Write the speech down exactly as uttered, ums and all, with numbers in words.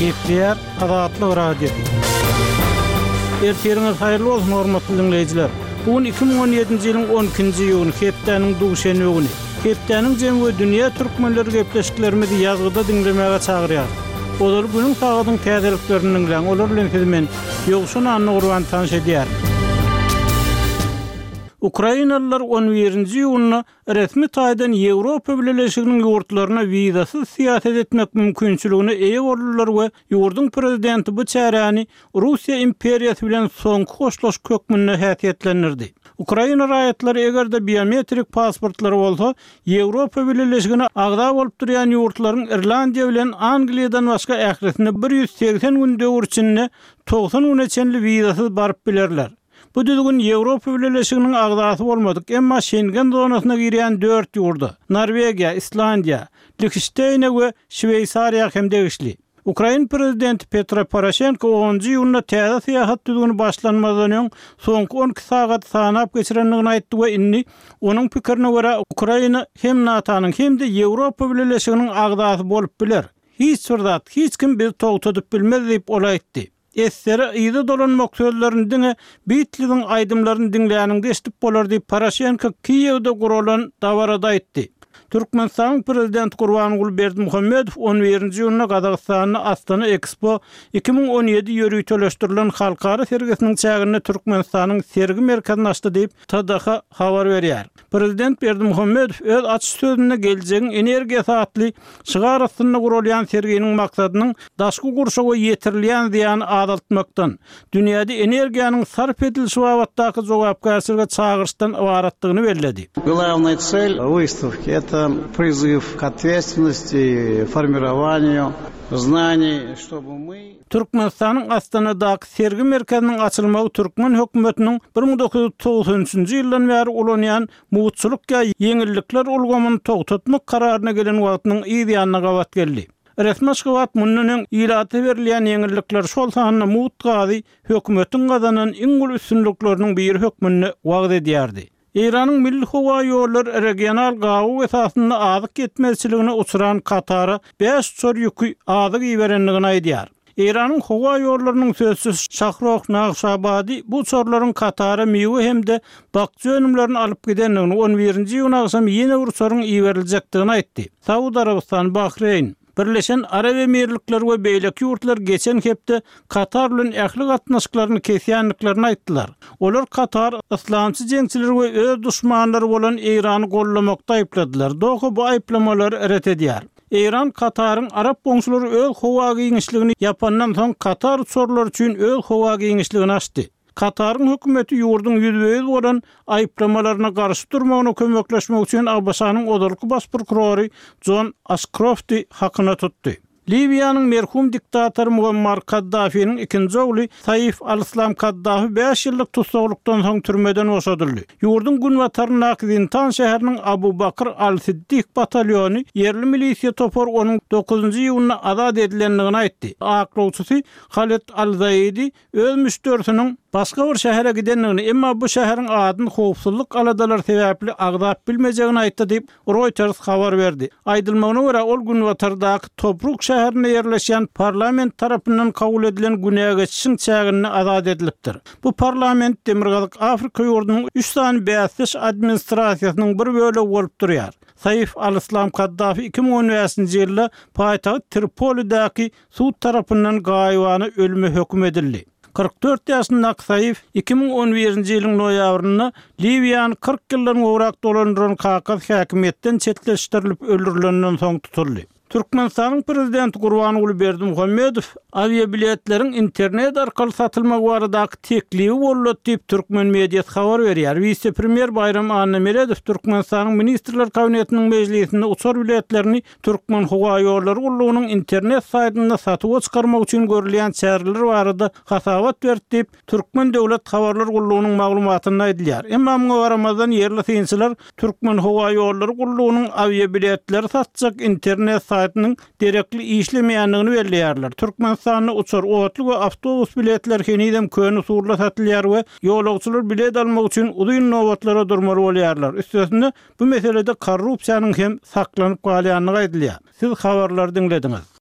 Kepler Azatlyk Radio. Erteriňiz haýyrly bolsun hormatly dinleýijiler. Bugün iki bin on ýedinji ýylyň on ikinji ýylyň Hepdeniň dugşeny güni. Hepdeniň jemgy dünýä türkmenleri gepleşiklerimizi ýazgyda dinlemäge çagyrýar. Olar günüň saгаtyň täzeliklerini dinleň, olar bilen hizmet ýogşun anny urban tanış edýär. Ukrainalılar on birinji ýylyny resmi taýdan Ýewropa Birleşiginiň ýurtlaryna wizasyz siýaset etmek mümkinçiligine eýe bolurlar we ýurdun prezidenti bu çäräni Russiýa imperiýasy bilen soňky hoşlaş kökmünde häsiýetlendirdi. Ukraina raýatlary egerde biometrik pasportlary bolsa, Ýewropa Birleşigine agda bolup durýan ýurtlaryň Irlandiýa bilen Angliýadan başga ähresinde bir ýüz seksen gün döwür içinde doksan güne çenli wizasyz baryp bilerler. Bu düzgün Ýewropa Birleşiginiň agdasy bolmadyk, emma Schengen zonasyna girýän dört ýurda Norwegiýa, Islandiýa, Liechtenstein we Şweýsariýa hem degişli. Ukraina prezidenti Petro Poroshenko onuncu ýylyna täze syýasat düzgüni başlanmadan öň soňky on iki sagat sanap geçirenligini aýtdy we inni onuň pikirine görä Ukraina hem NATO'nyň hem de Ýewropa Birleşiginiň agdasy bolup biler. Hiç zat, hiç kim bizi togtadyp bilmez diýip ol aýtdy. Esere ýygy dolanmak sözlerini diňe bitliliň aýdymlaryny dinleýäniňde eşitip bolar diýip Poroshenko Kiýewde guralan dawarada aýtdy. Türkmenistan prezidenti Gurbanuly Berdimuhammedow on birinji ýylyna Gazagystanyň Astana Expo iki bin on ýedi ýörügi töleşdirilen halkara sergisiniň çägine Türkmenistanyň sergi merkezini açdy diýip T D H habar berýär. Prezident Berdimuhammedow öz açyş sözünde gelecegiň energiýa saatly çygarysyny gurulýan serginiň maksadynyň daşky gurşa we ýetirilýän ziýany azaltmakdan, dünýäde energiýanyň sarf edilişi babatdaky jogapkärçilige çağırışdan ibaratlygyny bellädi. Главная цель выставки — это призыв к ответственности, формированию знаний, чтобы мы... Türkmenistanyň Astanadaky sergi merkeziniň açylmagy Türkmen hökümetiniň bir bin dokuz ýüz togsanjynjy ýyldan bäri ulanýan muwçylyk ýa ýeňillikler ulgamyny togtatmak kararyna gelen wagtynyň ýygyanyna gawat geldi. Resmi şygat mundan ýylaty berilýän ýeňillikler şol sanyna muwtgazy hökümetiň gazanan iň gül üstünlikleriniň bir hökmünde wagt edýärdi. İran'ın milli hava yolları regional gawu esasında azyk etmezçiligine uçuran Katara beş uçar ýükü azyk iberenligini aýdýar. İran'ın hava yollarının sözsüz Şahroh Naqşabadi bu uçarlaryň Katara mewe hemde bakçy önümlerini alyp gidenligini on birinji ýylyň akşamy ýene uçaryň iberilejekdigini aýtdy. Saudi Arabistan, Bahreyn, Birleşen Arab Emirlikleri we beýleki ýurtlar geçen hepde Katar bilen ähli gatnaşyklaryny kesýänliklerini aýtdylar. Olar Katar islamçy jeňçiler we öz düşmanlary bolan İrany gollamakda aýpladylar. Doğa bu aýplamalary ret edýär. İran Kataryň Arab boňçulary öz howa giňişligini ýapandan soň Katar uçarlar üçin öz howa giňişligini açdy. Kataryň hökümeti ýurdun ýüzüňiz bolan aýplamalaryna garşy durmagyna kömekleşmek üçin Abbasanyň odurky baş prokurory John Ashcroft'y hakyna tutdy. Libyanyň merhum diktatory Muammar Kaddafi'nin ikinji ogly Saif al-Islam Kaddafi beş ýyllyk tutsaklikdan soň türmeden boşadyldy. Ýurdun günwatarına Zintan şäheriniň Abu Bakr al-Siddiq batalyony yerli milisiýa topar onuň dokuzunjy ýylyna azad edilenligini aýtdy. Aklawçysy Khaled al-Zaidi öz müşterisiniň başga bir şähere gidenligini, emma bu şäheriň adyny howpsuzlyk aladalar sebäpli agdap bilmejegini aýtdy diýip Reuters habar berdi. Aýdylmagyna görä ol Günwatardaky Tobruk şäherine ýerleşen parlament tarapyndan kabul edilen günägeçiň çägine azad edilipdir. Bu parlament Demirgazyk Afrika ýurdunyň üç sany bäsleş administrasiýasynyň bir bölegi bolup durýar. Saif al-Islam Kaddafi iki bin on beşinji ýylda paýtagy Tripolidaky sud tarapyndan gaýwany ölüme hökm edildi. kırk dört ýaşyndaky Saif iki bin on birinji ýylyň noýabrynda Libyany kırk ýyldan gowrak dolandyran Kawkaz häkimetden çetleşdirilip öldürilenden soň tutuldy. Türkmenistanyň prezidenti Gurbanuly Berdimuhammedow aviabiletleriň internet arkaly satylmagy baradaky teklibi bolýar diýip türkmen mediýasy habar berýär. Vice-premier Bayram Annemeredow Türkmenistanyň ministrler kabinetiniň mejlisinde uçar biletlerini Türkmen howa ýollary gurulugynyň internet saýtynda satyp çykarmak üçin görülýän çäreler barada hasabat berdi diýip Türkmen döwlet habarlar gurulugynyň maglumatyny aýdylýar. Emma muňa garamazdan yerli synçylar Türkmen howa ýollary gurulugynyň aviabiletleri satjak internet saýtynyň derekli işlemeýänligini belläýärler. Türkmenistanyň uçar otly we awtobus biletleri henidem köni surla satylýar we ýolagçylar bilet almak üçin uzun nowatlara durmaly bolýarlar. Üstesinde bu meselede korrupsiýanyň hem saklanyp galýanyny aýdylýar. Siz habarlary dinlediňiz.